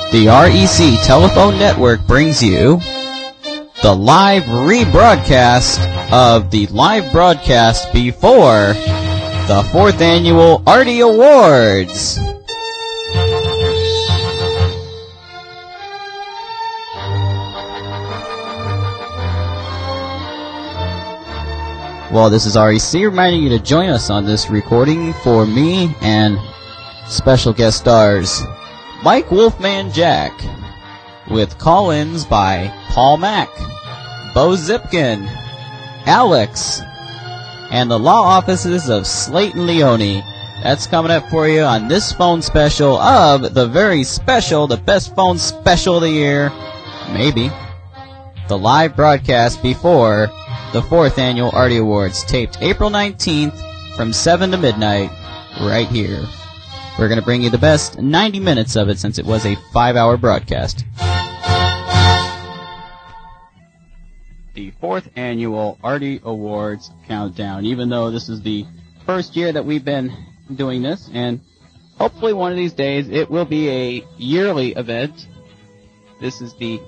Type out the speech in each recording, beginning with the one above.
The REC Telephone Network brings you the live rebroadcast of the live broadcast before the 4th Annual Artie Awards. Well, this is REC reminding you to join us on this recording for me and special guest stars Mike Wolfman Jack, with call-ins by Paul Mack, Bo Zipkin, Alex, and the law offices of Slayton Leone. That's coming up for you on this phone special of the very special, the best phone special of the year, maybe, the live broadcast before the 4th Annual Artie Awards, taped April 19th from 7 to midnight, right here. We're going to bring you the best 90 minutes of it since it was a 5-hour broadcast. The 4th Annual Artie Awards Countdown, even though this is the first year that we've been doing this, and hopefully one of these days it will be a yearly event. This is the...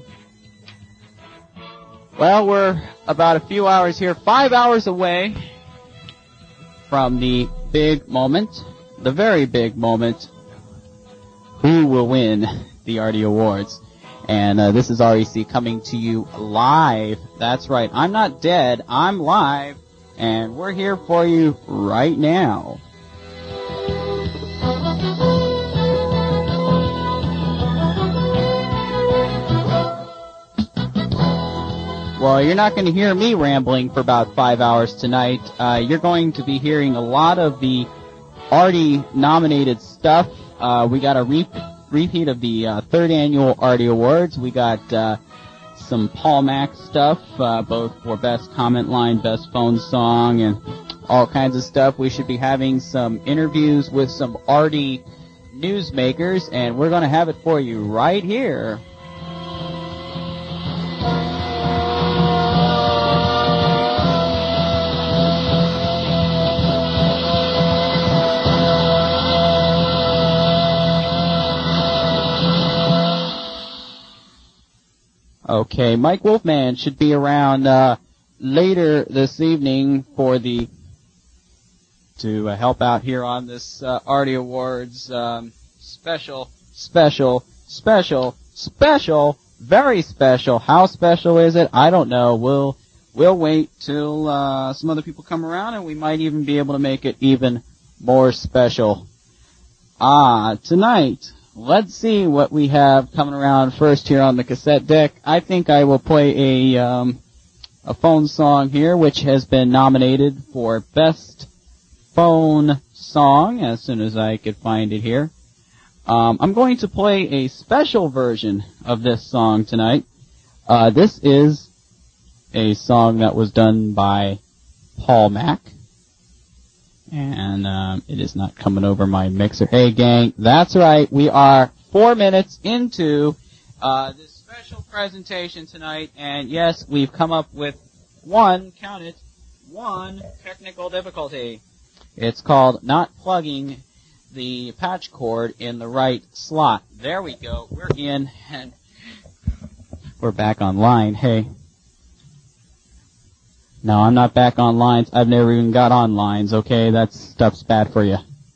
Well, we're about a few hours here, 5 hours away from the big moment, the very big moment, who will win the Artie Awards. And this is REC coming to you live. That's right, I'm not dead, I'm live, and we're here for you right now. Well, you're not going to hear me rambling for about 5 hours tonight. You're going to be hearing a lot of the Artie-nominated stuff. We got a repeat of the 3rd Annual Artie Awards. We got some Paul Mack stuff, both for Best Comment Line, Best Phone Song, and all kinds of stuff. We should be having some interviews with some Artie newsmakers, and we're going to have it for you right here. Okay, Mike Wolfman should be around later this evening for to help out here on this Artie Awards special, very special. How special is it? I don't know. We'll wait till some other people come around, and we might even be able to make it even more special. Tonight, let's see what we have coming around first here on the cassette deck. I think I will play a phone song here, which has been nominated for Best Phone Song as soon as I could find it here. I'm going to play a special version of this song tonight. This is a song that was done by Paul Mack. And it is not coming over my mixer. Hey, gang, that's right. We are 4 minutes into this special presentation tonight. And, yes, we've come up with one technical difficulty. It's called not plugging the patch cord in the right slot. There we go. We're in, and we're back online. Hey. No, I'm not back on lines. I've never even got on lines, okay? That stuff's bad for you.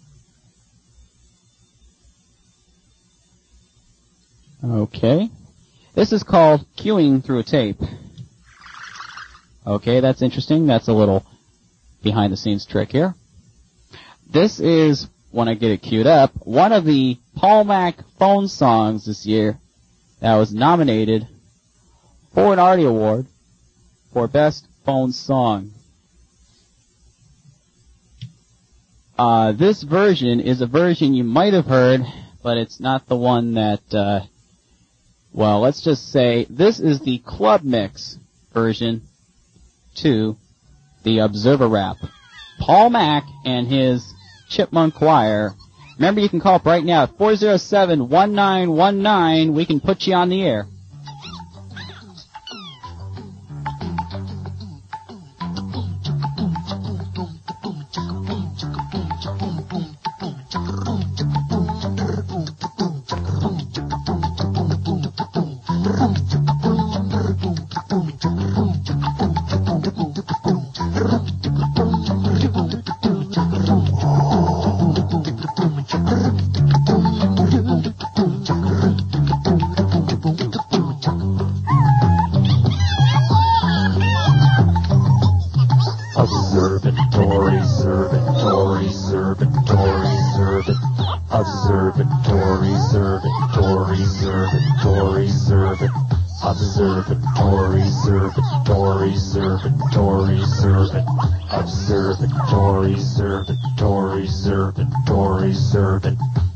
Okay. This is called queuing through a tape. Okay, that's interesting. That's a little behind-the-scenes trick here. This is, when I get it queued up, one of the Paul Mack phone songs this year that was nominated for an Artie Award for Best Phone Song. This version is a version you might have heard, but it's not the one that, well, let's just say this is the club mix version to the Observer Rap. Paul Mack and his Chipmunk Choir. Remember, you can call up right now at 407-1919. We can put you on the air. Observatory, observatory, observatory, observatory, observatory, observatory, observatory, observatory, observatory, observatory, observatory, observatory, observatory.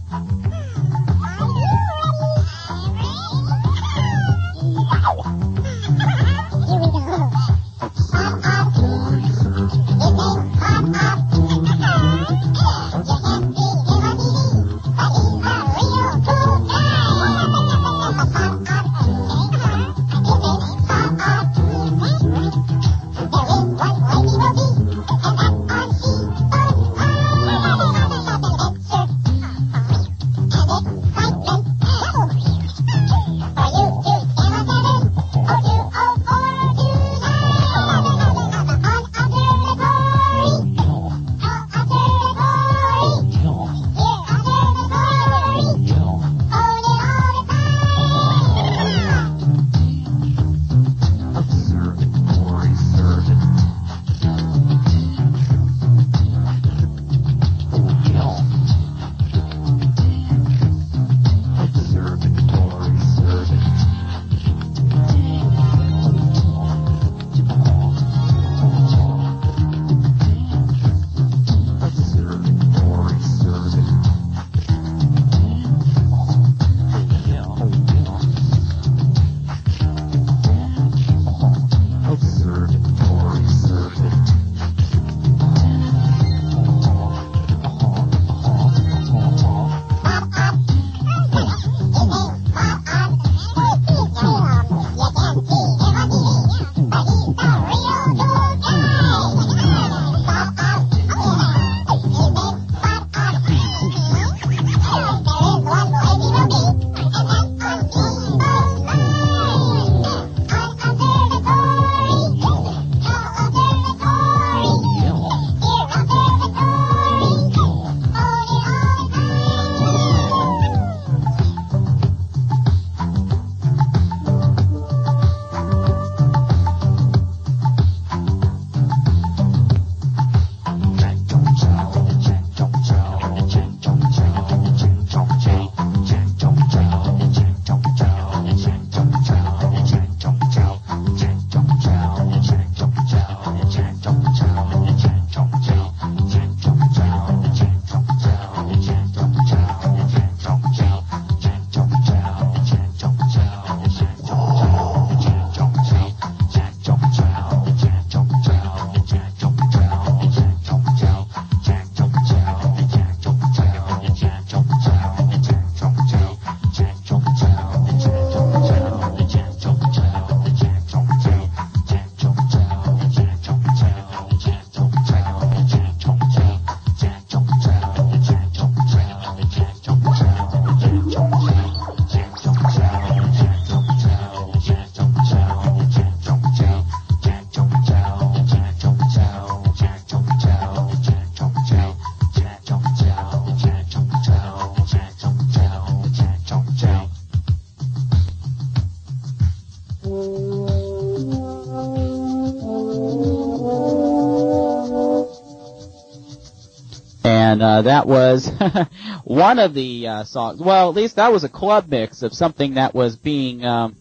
And that was one of the songs. Well, at least that was a club mix of something that was being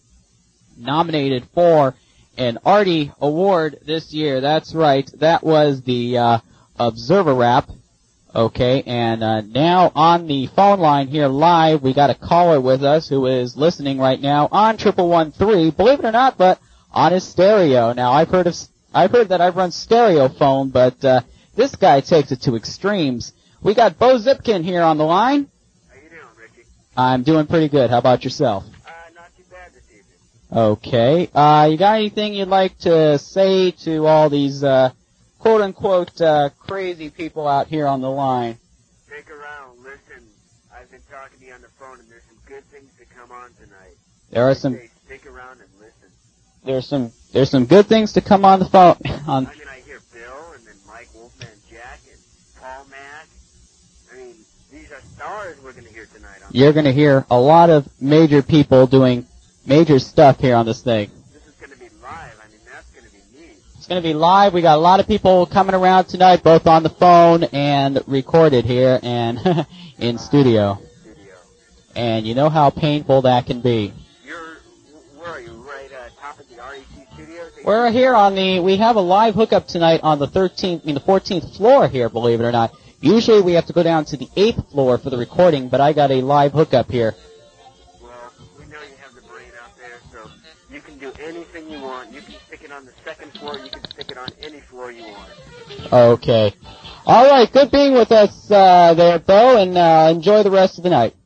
nominated for an Artie Award this year. That's right. That was the Observer Rap. Okay, and now on the phone line here live, we got a caller with us who is listening right now on 1113. Believe it or not, but on his stereo. Now I've heard that I've run stereo phone, but this guy takes it to extremes. We got Bo Zipkin here on the line. How you doing, Ricky? I'm doing pretty good. How about yourself? Not too bad this evening. Okay. You got anything you'd like to say to all these quote-unquote crazy people out here on the line? Stick around, listen. I've been talking to you on the phone, and there's some good things to come on tonight. There are some... Stick around and listen. there's some good things to come on the phone. I mean, I hear Bill and then Mike Wolfman Jack and Paul Mack. I mean, these are stars we're going to hear tonight. You're going to hear a lot of major people doing major stuff here on this thing. This is going to be live. I mean, that's going to be neat. It's going to be live. We got a lot of people coming around tonight, both on the phone and recorded here and in studio. And you know how painful that can be. Where are you? Right top of the REC studios? We're here we have a live hookup tonight on the 14th floor here, believe it or not. Usually we have to go down to the 8th floor for the recording, but I got a live hookup here. Well, we know you have the brain out there, so you can do anything you want. You can stick it on the 2nd floor. You can stick it on any floor you want. Okay. All right, good being with us there, Bo, and enjoy the rest of the night.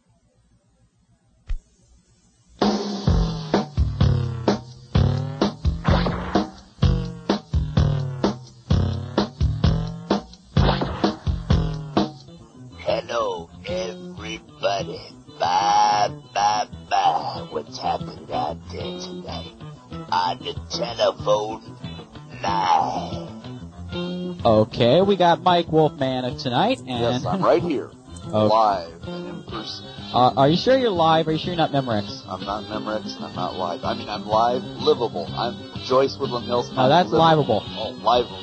Hello, everybody. Bye. What's happening out there tonight? On the telephone line. Okay, we got Mike Wolfman tonight. And Yes, I'm right here. Okay. Live and in person. Are you sure you're live? Are you sure you're not Memorex? I'm not Memorex and I'm not live. I mean, I'm live, livable. I'm Joyce Woodland Hills. No, that's livable. Oh, livable.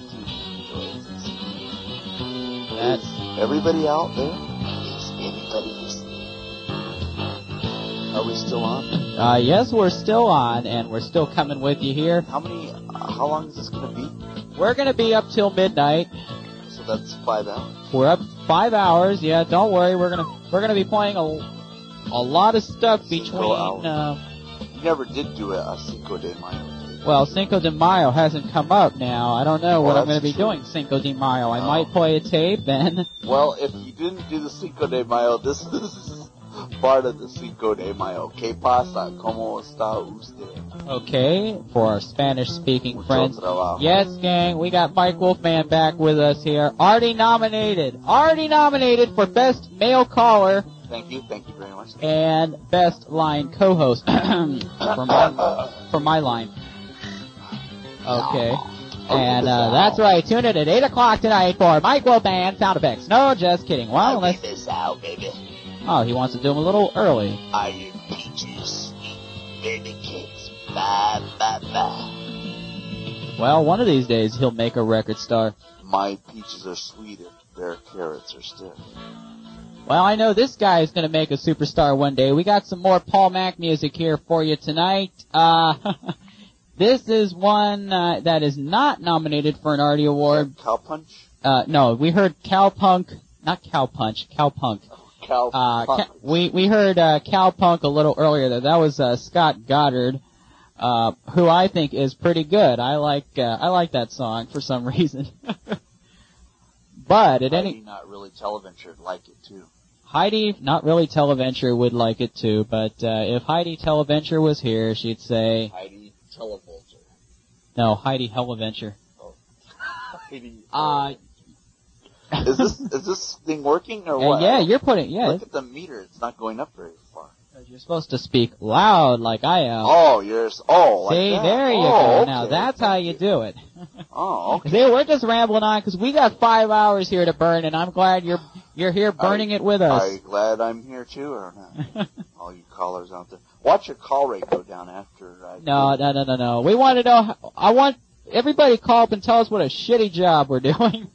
That's... Everybody out there? Is anybody listening? Are we still on? Yes, we're still on, and we're still coming with you here. How long is this going to be? We're going to be up till midnight. So that's 5 hours. We're up 5 hours. Yeah, don't worry. We're gonna be playing a lot of stuff between. You never did do a Cinco de Mayo. Well, Cinco de Mayo hasn't come up now. I don't know what I'm going to be true. doing Cinco de Mayo. I might play a tape and. Well, if you didn't do the Cinco de Mayo, this is part of the Cinco de Mayo. ¿Qué pasa? ¿Cómo está usted? Okay, for our Spanish-speaking friends. Trabajo. Yes, gang, we got Mike Wolfman back with us here. Already nominated for Best Male Caller. Thank you very much. And Best Line Co-Host for my line. Okay. And that's right. Tune in at 8 o'clock tonight for Mike Wolfman sound effects. No, just kidding. Well, unless... this out, baby. Oh, he wants to do them a little early. Are you peaches, baby cakes? Bye. Well, one of these days he'll make a record star. My peaches are sweet if their carrots are stiff. Well, I know this guy is going to make a superstar one day. We got some more Paul Mack music here for you tonight. This is one that is not nominated for an Artie Award. Cowpunch? No, we heard Cowpunk, not Cowpunch, Cowpunk. Cowpunch. We heard Cowpunk a little earlier there. That was Scott Goddard, who I think is pretty good. I like that song for some reason. But at Heidi Not Really Televenture would like it too. Heidi Not Really Televenture would like it too, but if Heidi Televenture was here, she'd say Heidi Televenture. No, Heidi Helaventure. Oh. Heidi. Is this thing working or what? Yeah, you're putting Look at the meter; it's not going up very far. You're supposed to speak loud like I am. Oh, like see, that. there you go. Okay. Now that's how you do it. Oh, okay. See, we're just rambling on because we got 5 hours here to burn, and I'm glad you're here burning it with us. Are you glad I'm here too, or not? All you callers out there, watch your call rate go down after. No. We want to know. I want everybody to call up and tell us what a shitty job we're doing.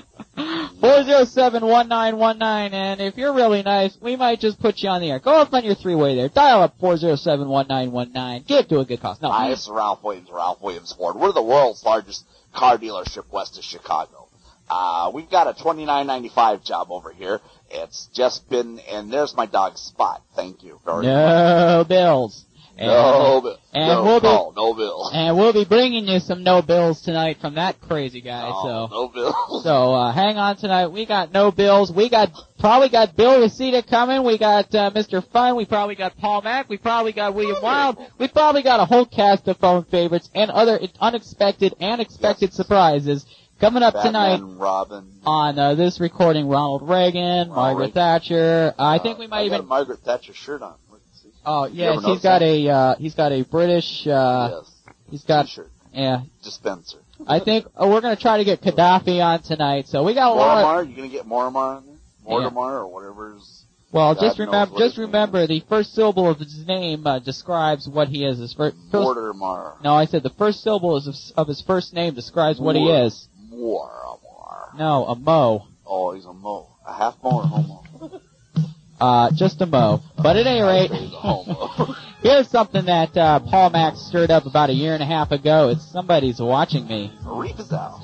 407-1919, and if you're really nice, we might just put you on the air. Go up on your three-way there. Dial up 407-1919. Get to a good cost. No. Hi, it's Ralph Williams Ford. We're the world's largest car dealership west of Chicago. We've got a $29.95 job over here. It's just been, and there's my dog Spot. Thank you very much. No bills. No bills. No bills. And we'll be bringing you some no bills tonight from that crazy guy. No bills. So hang on tonight. We got no bills. We probably got Bill Reseda coming. We got Mr. Fun. We probably got Paul Mack. We probably got William Wild. We probably got a whole cast of phone favorites and other unexpected and expected surprises coming up Batman, tonight. Robin. On this recording, Ronald Reagan, Margaret Thatcher. I think we might I even got a Margaret Thatcher shirt on. Oh, You ever yes, notice he's got a British, Yes. he's got, T-shirt. yeah. Dispenser. I think we're going to try to get Gaddafi on tonight, so we got a lot of... Mortimer? You gonna get Mortimer on there? Mortimer or whatever's... Well, God just knows remember, what his name is. the first syllable of his name describes what he is. His first, Mortimer. no, I said the first syllable of his first name describes what he is. Mortimer. No, a Mo. Oh, he's a Mo. A half Mo or homo? Just a Mo. But at any rate, He's a homo. here's something that Paul Max stirred up about a year and a half ago. It's Somebody's Watching Me. Reeves out.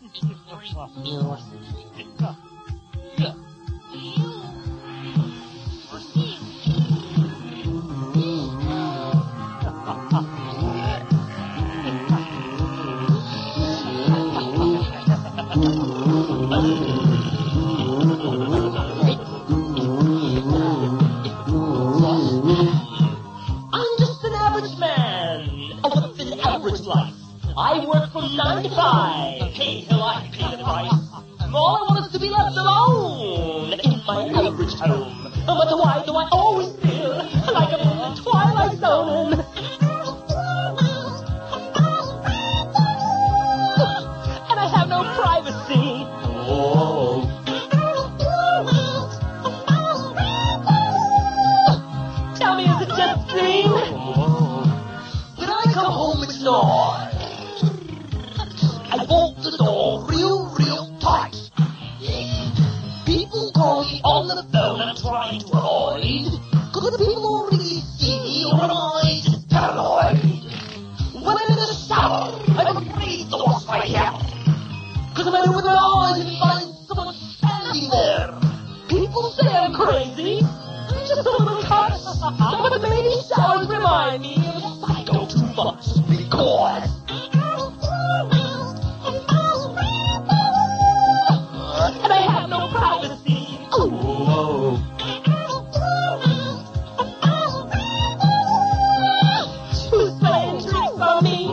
I'm just an average man with an average life. I work from 9 to 5. Hey, hell, I pay the price. All I want is to be left alone in my average home. But why do I always feel like I'm in the twilight zone? And I have no privacy. Oh. Tell me, is it just a dream? When I come home, it's noise. I bolt the door real tight. People call me on the phone and I'm trying to avoid. Cause people don't really see me or am I just paranoid? When I'm in the shower, I'm afraid to wash my hair. Cause I'm over the eyes and find someone standing there. People say I'm crazy. Just a little touch. But the baby showers remind me of psycho too much. Because and I have no privacy. Ooh. Who's playing tricks on me?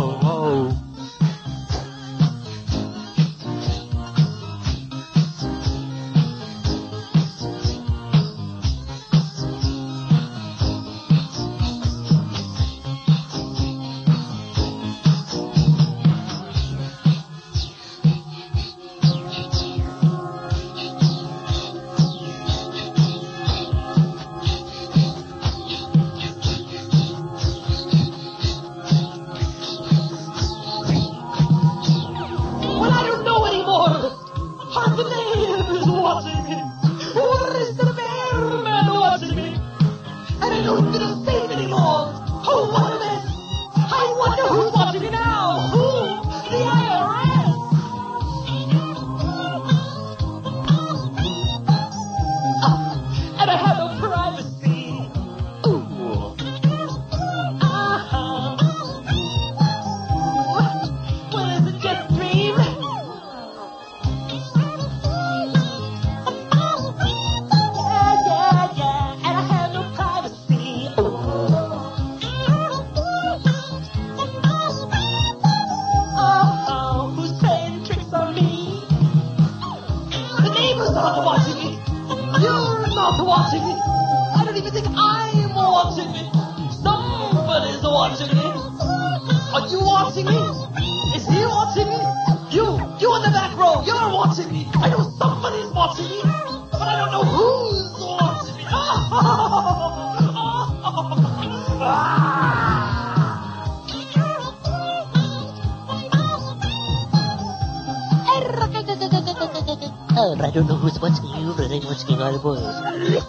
When I don't know anymore, half the name is watching me. What is the man watching me? And I don't feel safe anymore. Oh, what a mess. I wonder who's watching me now. Who? The IRS. And I have no privacy. Ooh. Well, is it just a dream? Yeah. And I have no privacy. Oh, who's playing tricks on me? The neighbor's not watching me. You're not watching me. I don't even think I'm watching me. Somebody's watching me. Are you watching me? Is he watching me? You in the back row, you're watching me. I know somebody's watching me, but I don't know who's watching me. I don't know who's watching you, but I'm watching all the boys.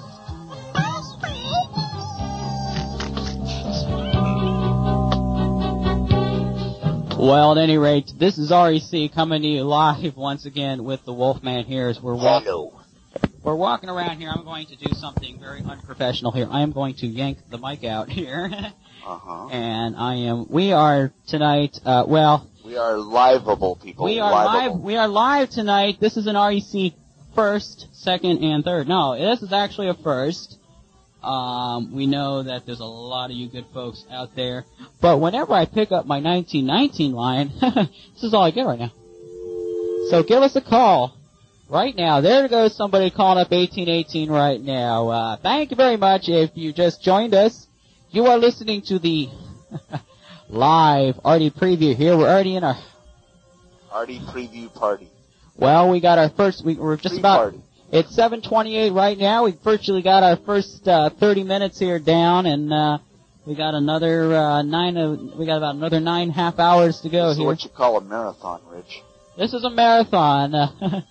Well, at any rate, this is REC coming to you live once again with the Wolfman here as we're walking around here. I'm going to do something very unprofessional here. I am going to yank the mic out here. And we are tonight, We are liveable people. we are live tonight. This is an REC first, second, and third. No, this is actually a first. We know that there's a lot of you good folks out there. But whenever I pick up my 1919 line, this is all I get right now. So give us a call. Right now, there goes somebody calling up 1818 right now. Thank you very much if you just joined us. You are listening to the live Artie preview here. We're already in our Artie preview party. Well, we got our first, we're just about, Pre-party. it's 7:28 right now. We virtually got our first 30 minutes here down, and we got another we got about another 9.5 hours to go This is here. what you call a marathon, Rich. This is a marathon. A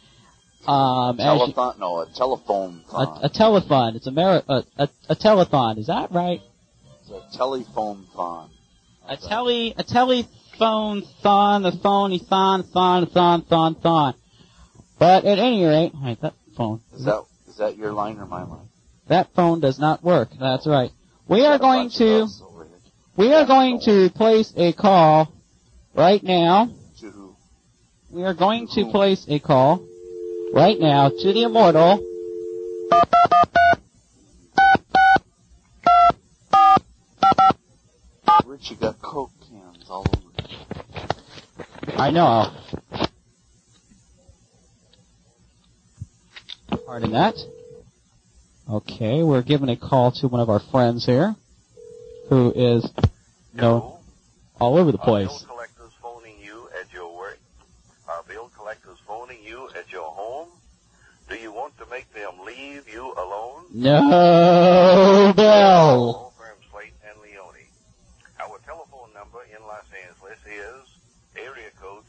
telephone. A telethon. It's a telethon. Is that right? It's a telephone thon. A telephone thon, the phony thon. But at any rate, wait, that phone. Is that your line or my line? That phone does not work. That's right. We are going to place a call right now. To who? We are going to place a call right now to the immortal. Rich, you got Coke cans all over. I know. Pardon that. Okay, we're giving a call to one of our friends here, who is, all over the place. Bill collectors phoning you at your work? Are bill collectors phoning you at your home? Do you want to make them leave you alone? No, Bill. Law firm Slate and Leone. Our telephone number in Los Angeles is area code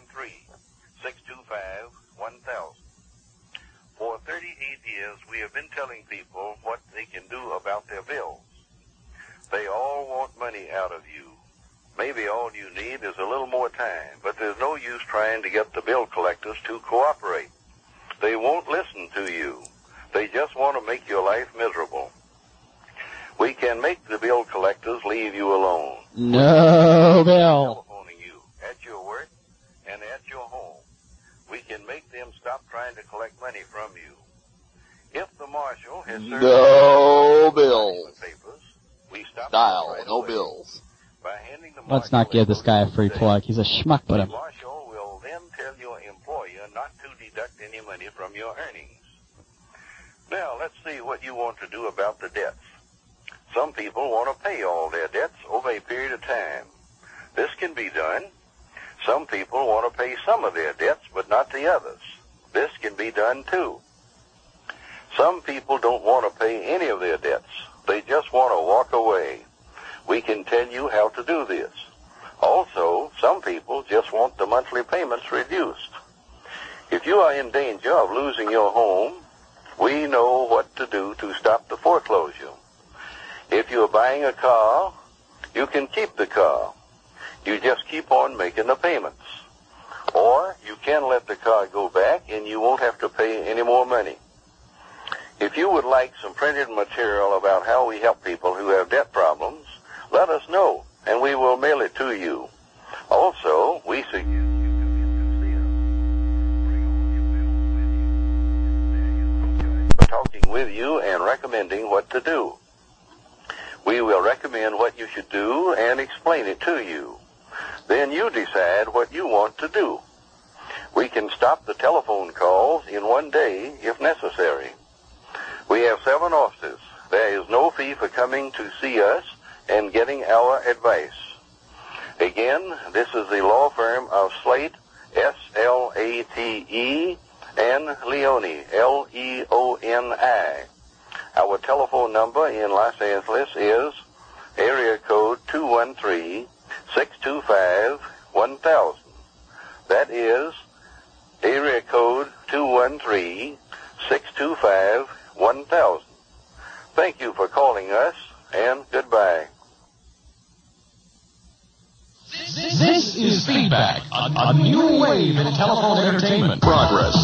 213-625-1000. For 38 years, we have been telling people what they can do about their bills. They all want money out of you. Maybe all you need is a little more time, but there's no use trying to get the bill collectors to cooperate. They won't listen to you. They just want to make your life miserable. We can make the bill collectors leave you alone. No, Bill. Telephoning you at your work and at your home. We can make them stop trying to collect money from you. If the marshal has served No bills. papers, we stop Dial, right no away. bills. By handing the Let's not marshal give this guy a free today, plug. He's a schmuck, but the marshal will then tell your employer not to deduct any money from your earnings. Now, let's see what you want to do about the debts. Some people want to pay all their debts over a period of time. This can be done. Some people want to pay some of their debts, but not the others. This can be done too. Some people don't want to pay any of their debts. They just want to walk away. We can tell you how to do this. Also, some people just want the monthly payments reduced. If you are in danger of losing your home, we know what to do to stop the foreclosure. If you are buying a car, you can keep the car. You just keep on making the payments. Or you can let the car go back and you won't have to pay any more money. If you would like some printed material about how we help people who have debt problems, let us know and we will mail it to you. Also, we suggest you come in to see us. Bring all your bills with you. For talking with you and recommending what to do. We will recommend what you should do and explain it to you. Then you decide what you want to do. We can stop the telephone calls in one day if necessary. We have 7 offices. There is no fee for coming to see us and getting our advice. Again, this is the law firm of Slate, S-L-A-T-E, and Leone, L-E-O-N-I. Our telephone number in Los Angeles is area code 213-625-1000. That is area code 213-625-1000. Thank you for calling us, and goodbye. This is Feedback, a new wave in telephone entertainment. Progress.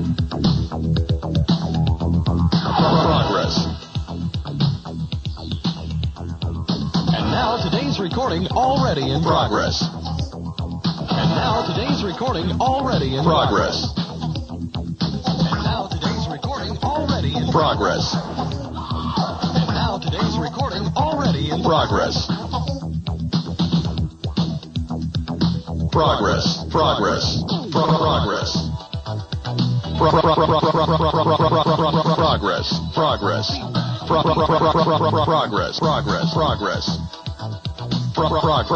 And now today's recording already in progress. And now today's recording already in progress. And now today's recording already in progress. And now today's recording already in progress. Progress. Progress. Progress. Progress. Progress. Progress. Progress.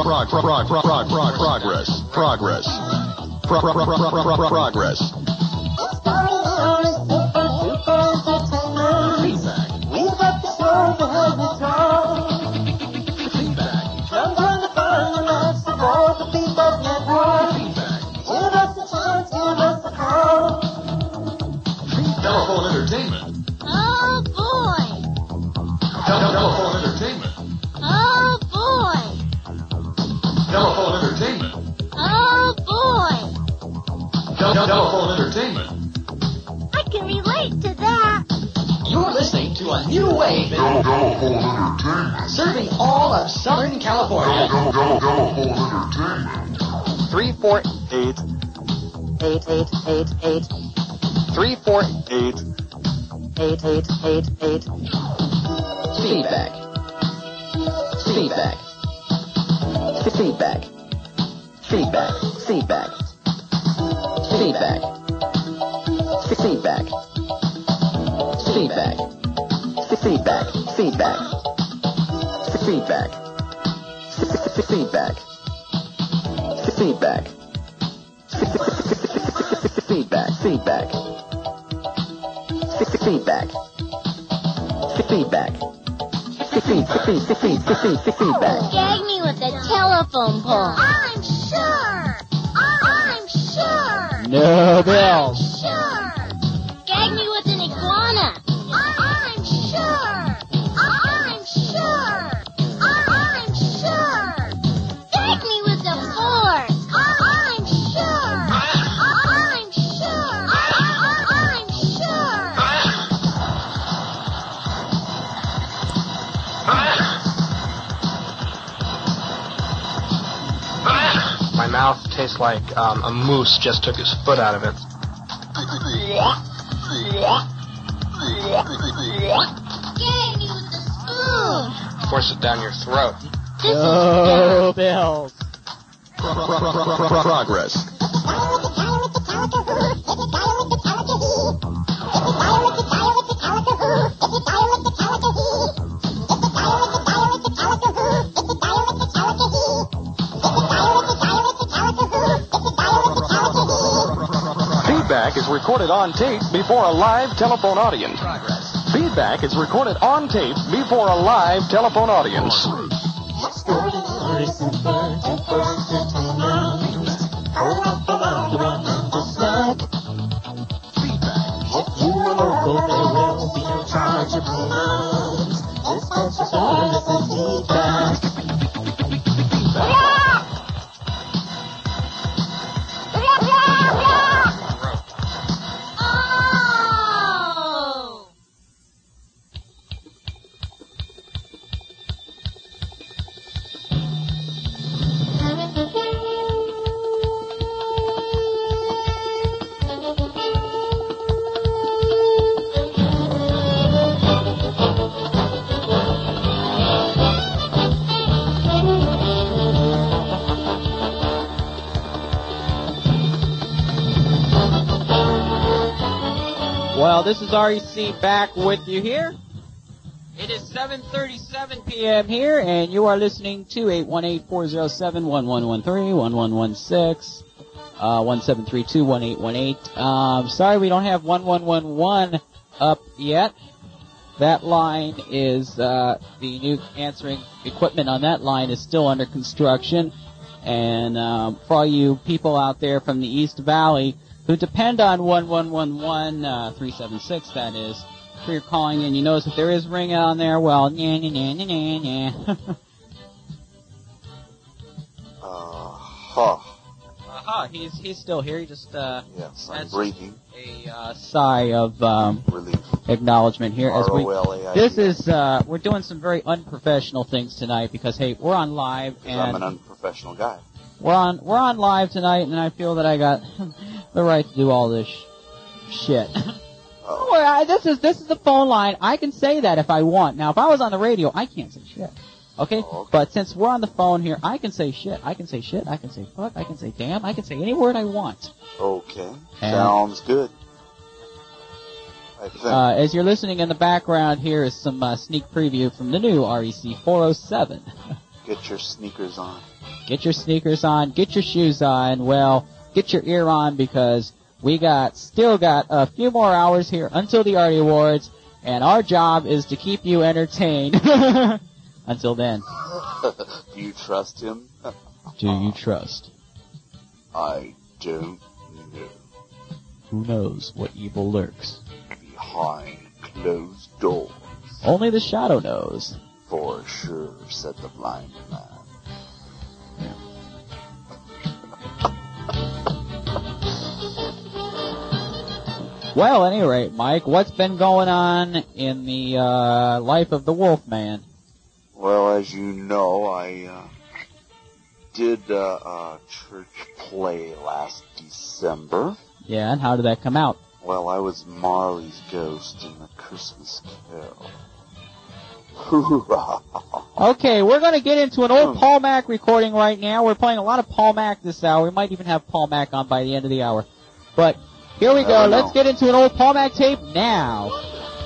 Progress. Progress. Telephone entertainment. Oh boy. Telephone entertainment. Oh boy. Telephone entertainment. Oh boy. Telephone entertainment. I can relate to that. You're listening to a new wave Telephone entertainment. serving all of Southern California. Telephone entertainment. 348 88888 348 8888. Feedback. Feedback. Feedback. Feedback. Feedback. Feedback. Feedback. Feedback. Feedback. Feedback. Feedback. Feedback. Feedback. Feedback. Feedback. Feedback. Feedback. Feedback. Gag me with a telephone pole. I'm sure. I'm sure. No bills. Sure. Gag me with an iguana. I'm sure. I'm sure. I'm sure. Gag me with a fork. I'm sure. I'm sure. I'm sure. My mouth tastes like a moose just took his foot out of it. Gag me with a spoon. Force it down your throat. No bills. Progress. Feedback is recorded on tape before a live telephone audience. Feedback is recorded on tape before a live telephone audience. Oh! Well, this is REC back with you here. It is 7:37 p.m. here, and you are listening to 818-407-1113, 1116, 1732-1818. Sorry we don't have 1111 up yet. That line is, the new answering equipment on that line is still under construction. And for all you people out there from the East Valley who depend on 1111, 376, that is, for your calling in, you notice if there is ring on there, well, he's still here. He just, yes, I'm that's breathing. a sigh of Relief. acknowledgement here as we. ROLAID. This is we're doing some very unprofessional things tonight because hey, we're on live and I'm an unprofessional guy. we're on live tonight, and I feel that I got the right to do all this shit. Oh. Well, this is the phone line. I can say that if I want. Now, if I was on the radio, I can't say shit. Okay? Oh, okay. But since we're on the phone here, I can say shit. I can say shit. I can say fuck. I can say damn. I can say any word I want. Okay. And- Sounds good. I think. As you're listening in the background, here is some sneak preview from the new REC 407. Get your sneakers on. Get your sneakers on, get your shoes on, well, get your ear on, because we still got a few more hours here until the Artie Awards, and our job is to keep you entertained. Until then. Do you trust him? Do you trust? I don't know. Who knows what evil lurks behind closed doors? Only the shadow knows. For sure, said the blind man. Well, at any rate, Mike, what's been going on in the life of the Wolfman? Well, as you know, I did a church play last December. Yeah, and how did that come out? Well, I was Marley's ghost in the Christmas Carol. Hoorah! Okay, we're going to get into an old Paul Mac recording right now. We're playing a lot of Paul Mac this hour. We might even have Paul Mac on by the end of the hour. But here we go. Let's get into an old Paul Mac tape now.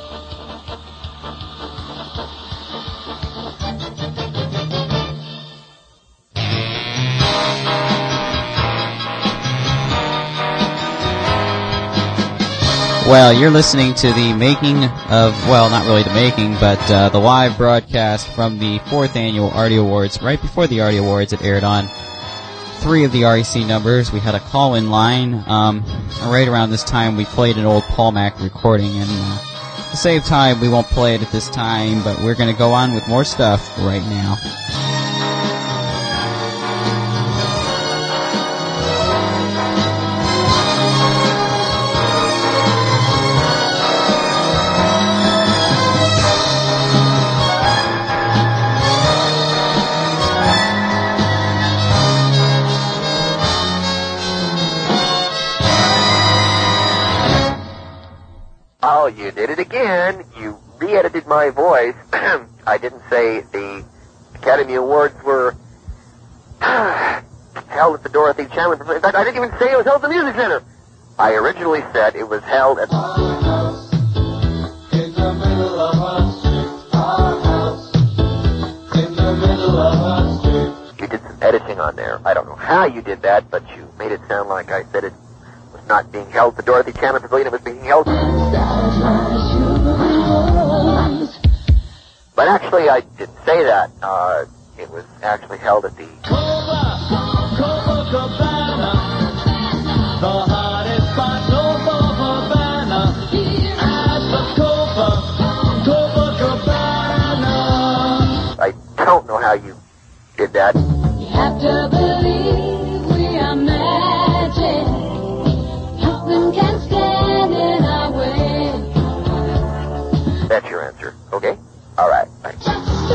Well, you're listening to the making of, well, not really the making, but the live broadcast from the 4th Annual Artie Awards. Right before the Artie Awards, it aired on 3 of the REC numbers. We had a call-in line. Right around this time, we played an old Paul Mac recording, and to save time, we won't play it at this time, but we're going to go on with more stuff right now. Oh, you did it again. You re-edited my voice. I didn't say the Academy Awards were held at the Dorothy Chandler. In fact, I didn't even say it was held at the Music Center. I originally said it was held at... In the middle of our street, our house. In the middle of our street. You did some editing on there. I don't know how you did that, but you made it sound like I said it was not being held at the Dorothy Chandler Pavilion. It was being held... But actually, I didn't say that. It was actually held at the... Copacabana, the hottest spot, Copacabana, at the Copacabana. I don't know how you did that. You have to believe we are magic. Nothing can stand in our way. That's your answer. Okay? All right. Thanks.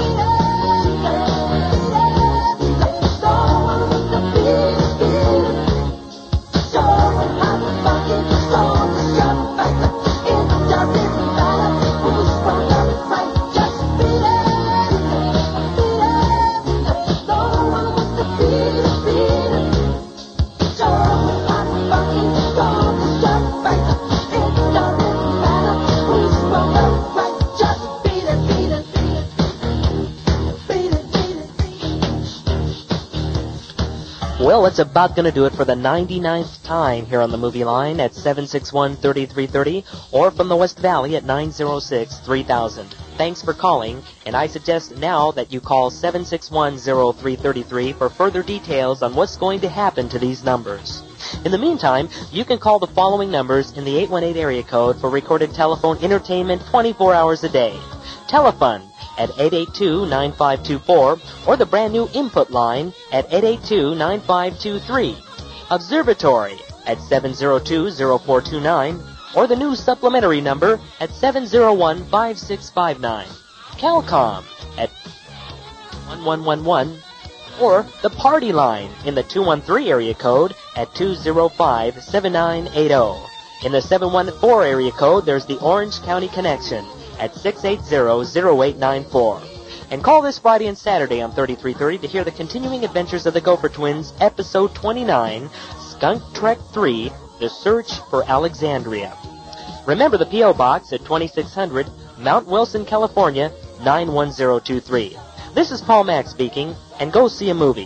Well, it's about going to do it for the 99th time here on the Movie Line at 761-3330 or from the West Valley at 906-3000. Thanks for calling, and I suggest now that you call 761-0333 for further details on what's going to happen to these numbers. In the meantime, you can call the following numbers in the 818 area code for recorded telephone entertainment 24 hours a day. Telephone at 882-9524 or the brand new input line at 882-9523. Observatory at 702-0429 or the new supplementary number at 701-5659. Calcom at 1111 or the party line in the 213 area code at 205-7980. In the 714 area code, there's the Orange County Connection at 680-0894. And call this Friday and Saturday on 3330 to hear the continuing adventures of the Gopher Twins, Episode 29, Skunk Trek 3, The Search for Alexandria. Remember the P.O. Box at 2600 Mount Wilson, California, 91023. This is Paul Mack speaking, and go see a movie.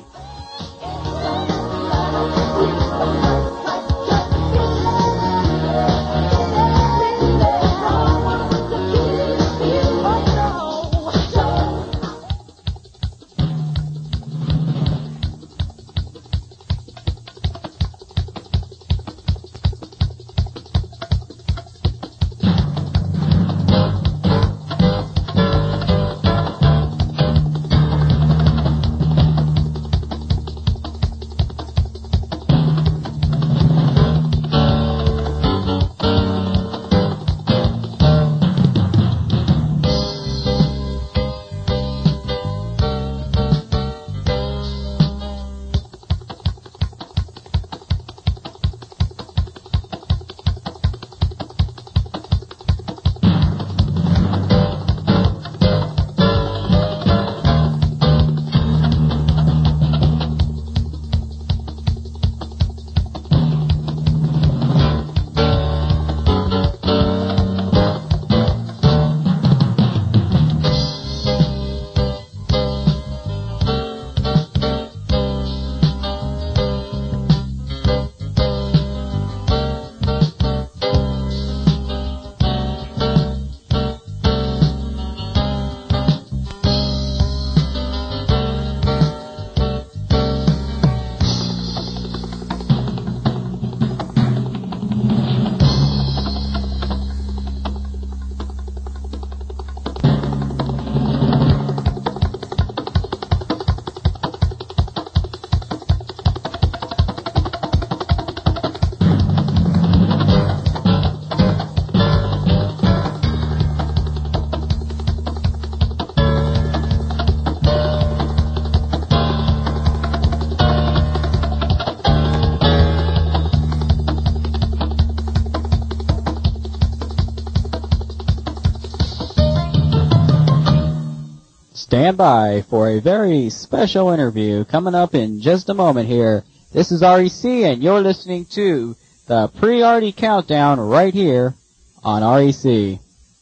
Stand by for a very special interview coming up in just a moment here. This is REC, and you're listening to the Pre-Arty Countdown right here on REC.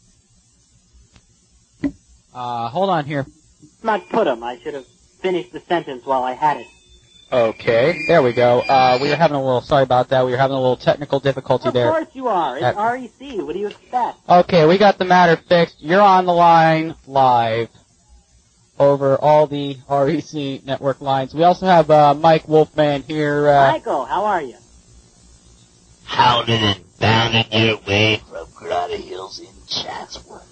Hold on here. Not put 'em. I should have finished the sentence while I had it. Okay, there we go. We were having a little, sorry about that, we were having a little technical difficulty there. Of course you are. It's REC. What do you expect? Okay, we got the matter fixed. You're on the line live over all the REC network lines. We also have Mike Wolfman here. Michael, how are you? Hounded and bounding your way from Grotto Hills in Chatsworth.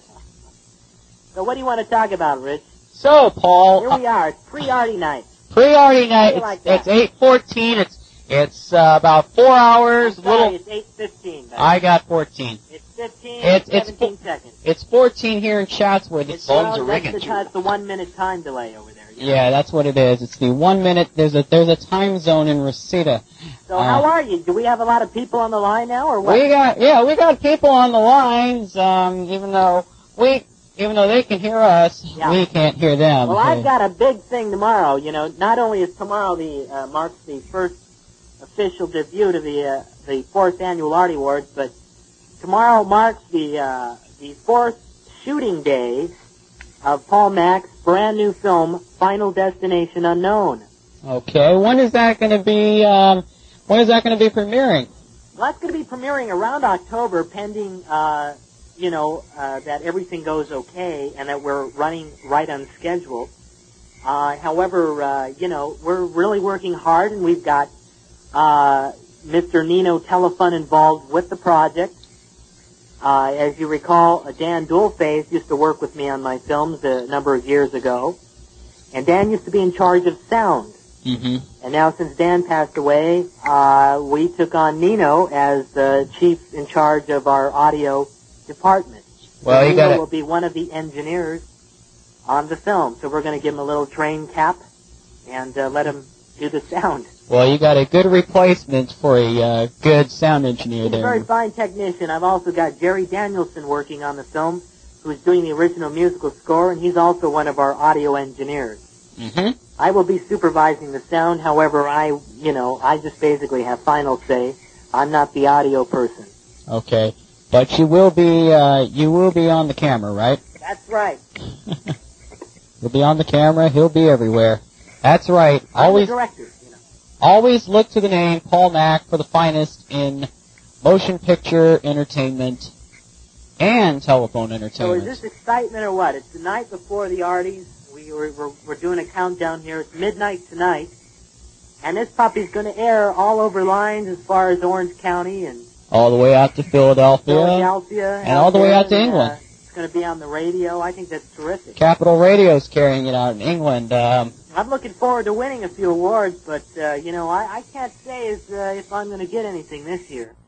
So what do you want to talk about, Rich? So, Paul. Here we are. It's pre-Arty night. Pre-Arty night. It's 8:14. It's about 4 hours. Sorry, it's 8:15. I got 14. It's 15. 17 seconds. It's 14 here in Chatsworth. It's phones are ringing. It's the 1 minute time delay over there. Yeah, that's what it is. It's the 1 minute. There's a time zone in Reseda. So how are you? Do we have a lot of people on the line now, or what? We got people on the lines. Even though they can hear us, we can't hear them. Well, I've got a big thing tomorrow. You know, not only is tomorrow marks the first official debut of the fourth annual Arty Awards, but tomorrow marks the fourth shooting day of Paul Mack's brand new film, Final Destination Unknown. Okay, when is that going to be? When is that going to be premiering? Well, that's going to be premiering around October, pending that everything goes okay and that we're running right on schedule. However, we're really working hard, and we've got Mr. Nino Telefun involved with the project. As you recall, Dan Dualface used to work with me on my films a number of years ago, and Dan used to be in charge of sound. Mm-hmm. And now, since Dan passed away, we took on Nino as the chief in charge of our audio department. Well, Nino will be one of the engineers on the film, so we're going to give him a little train cap and let him do the sound. Well, you got a good replacement for a good sound engineer He's there. a very fine technician. I've also got Jerry Danielson working on the film, who's doing the original musical score, and he's also one of our audio engineers. Mm-hmm. I will be supervising the sound. However, I just basically have final say. I'm not the audio person. Okay. But you will be on the camera, right? That's right. You'll be on the camera. He'll be everywhere. That's right. I'm the director, you know. Always look to the name Paul Mack for the finest in motion picture entertainment and telephone So entertainment. is this excitement or what? It's the night before the Arties. We're doing a countdown here. It's midnight tonight. And this puppy's going to air all over lines as far as Orange County and all the way out to Philadelphia. And all the way out to England. It's going to be on the radio. I think that's terrific. Capital Radio's carrying it out in England. I'm looking forward to winning a few awards, but, I can't say if I'm going to get anything this year.